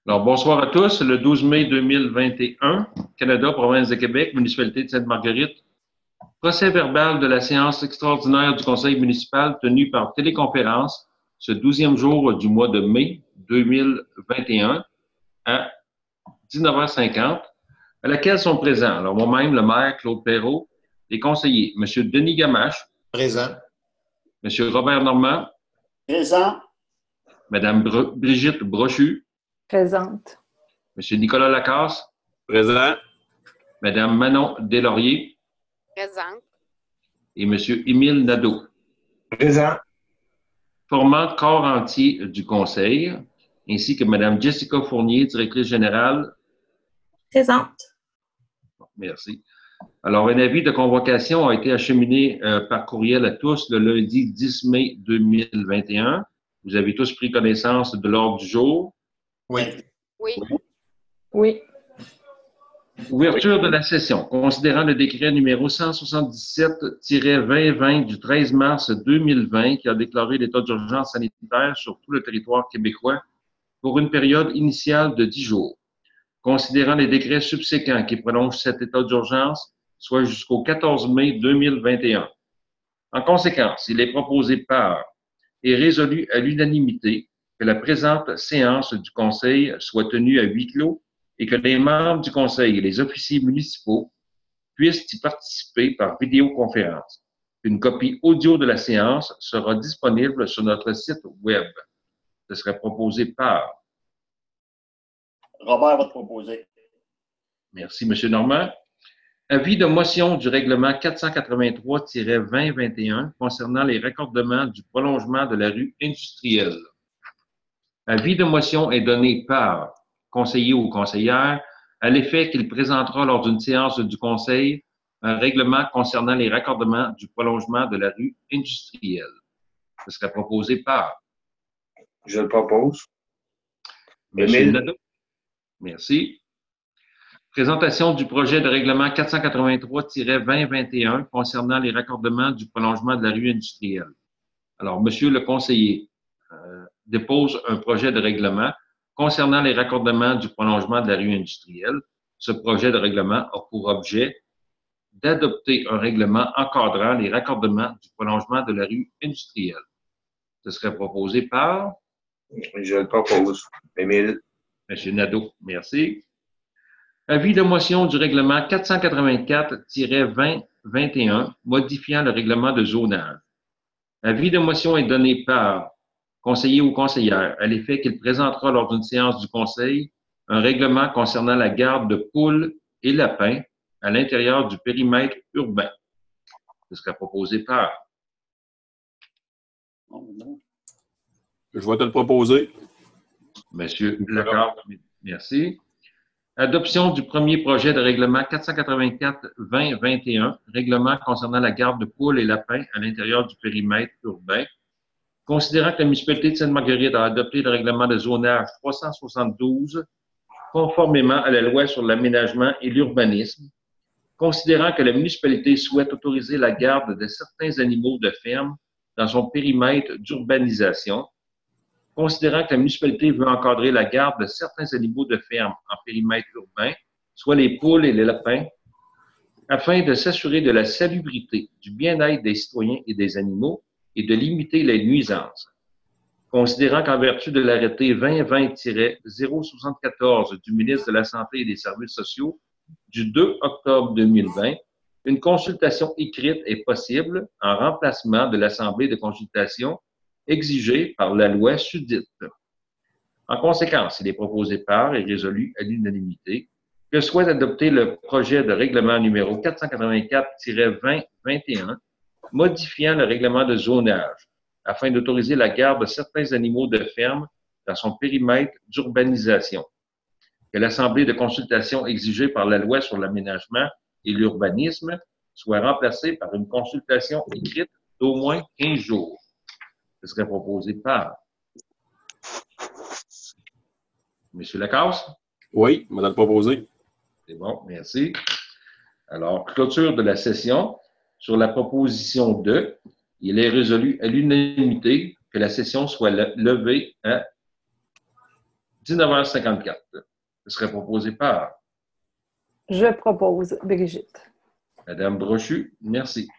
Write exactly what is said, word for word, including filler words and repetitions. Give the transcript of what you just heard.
Alors, bonsoir à tous. Le douze mai deux mille vingt et un, Canada, province de Québec, municipalité de Sainte-Marguerite. Procès verbal de la séance extraordinaire du conseil municipal tenue par téléconférence ce douzième jour du mois de mai deux mille vingt et un à dix-neuf heures cinquante, à laquelle sont présents, alors moi-même, le maire Claude Perrault, les conseillers, M. Denis Gamache. Présent. M. Robert Normand. Présent. Mme Br Brigitte Brochu. Présente. M. Nicolas Lacasse. Présent. Mme Manon Deslauriers. Présente. Et M. Émile Nadeau. Présent. Formant corps entier du conseil, ainsi que Mme Jessica Fournier, directrice générale. Présente. Bon, merci. Alors, un avis de convocation a été acheminé euh, par courriel à tous le lundi dix mai deux mille vingt et un. Vous avez tous pris connaissance de l'ordre du jour. Oui. Oui. Oui. Ouverture de la session. Considérant le décret numéro cent soixante-dix-sept tiret vingt vingt du treize mars deux mille vingt qui a déclaré l'état d'urgence sanitaire sur tout le territoire québécois pour une période initiale de dix jours. Considérant les décrets subséquents qui prolongent cet état d'urgence, soit jusqu'au quatorze mai deux mille vingt et un. En conséquence, il est proposé par et résolu à l'unanimité que la présente séance du Conseil soit tenue à huis clos et que les membres du Conseil et les officiers municipaux puissent y participer par vidéoconférence. Une copie audio de la séance sera disponible sur notre site Web. Ce serait proposé par... Robert va te proposer. Merci, M. Normand. Avis de motion du règlement quatre cent quatre-vingt-trois tiret vingt vingt et un concernant les raccordements du prolongement de la rue industrielle. Avis de motion est donné par conseiller ou conseillère à l'effet qu'il présentera lors d'une séance du conseil un règlement concernant les raccordements du prolongement de la rue industrielle. Ce serait proposé par... Je le propose. M. Nadeau. Merci. Présentation du projet de règlement quatre cent quatre-vingt-trois tiret vingt vingt et un concernant les raccordements du prolongement de la rue industrielle. Alors, Monsieur le conseiller euh, dépose un projet de règlement concernant les raccordements du prolongement de la rue industrielle. Ce projet de règlement a pour objet d'adopter un règlement encadrant les raccordements du prolongement de la rue industrielle. Ce serait proposé par... Je le propose. Émile. M. Nadeau, merci. Avis de motion du règlement quatre cent quatre-vingt-quatre tiret vingt vingt et un modifiant le règlement de zonage. Avis de motion est donné par conseiller ou conseillère à l'effet qu'il présentera lors d'une séance du conseil un règlement concernant la garde de poules et lapins à l'intérieur du périmètre urbain. Ce serait proposé par... Je vais te le proposer. Monsieur Lacasse, merci. Adoption du premier projet de règlement quatre cent quatre-vingt-quatre vingt vingt et un, règlement concernant la garde de poules et lapins à l'intérieur du périmètre urbain. Considérant que la municipalité de Sainte-Marguerite a adopté le règlement de zonage trois cent soixante-douze, conformément à la loi sur l'aménagement et l'urbanisme, considérant que la municipalité souhaite autoriser la garde de certains animaux de ferme dans son périmètre d'urbanisation, considérant que la municipalité veut encadrer la garde de certains animaux de ferme en périmètre urbain, soit les poules et les lapins, afin de s'assurer de la salubrité, du bien-être des citoyens et des animaux et de limiter les nuisances. Considérant qu'en vertu de l'arrêté vingt vingt tiret zéro soixante-quatorze du ministre de la Santé et des Services sociaux du deux octobre deux mille vingt, une consultation écrite est possible en remplacement de l'Assemblée de consultation exigée par la loi sudite. En conséquence, il est proposé par et résolu à l'unanimité que soit adopté le projet de règlement numéro quatre cent quatre-vingt-quatre tiret vingt vingt et un modifiant le règlement de zonage afin d'autoriser la garde de certains animaux de ferme dans son périmètre d'urbanisation. Que l'Assemblée de consultation exigée par la loi sur l'aménagement et l'urbanisme soit remplacée par une consultation écrite d'au moins quinze jours. Ce serait proposé par M. Lacasse? Oui, je vais te le proposer. C'est bon, merci. Alors, clôture de la session. Sur la proposition deux, il est résolu à l'unanimité que la session soit levée à dix-neuf heures cinquante-quatre. Ce serait proposé par Je propose Brigitte. Madame Brochu. Merci.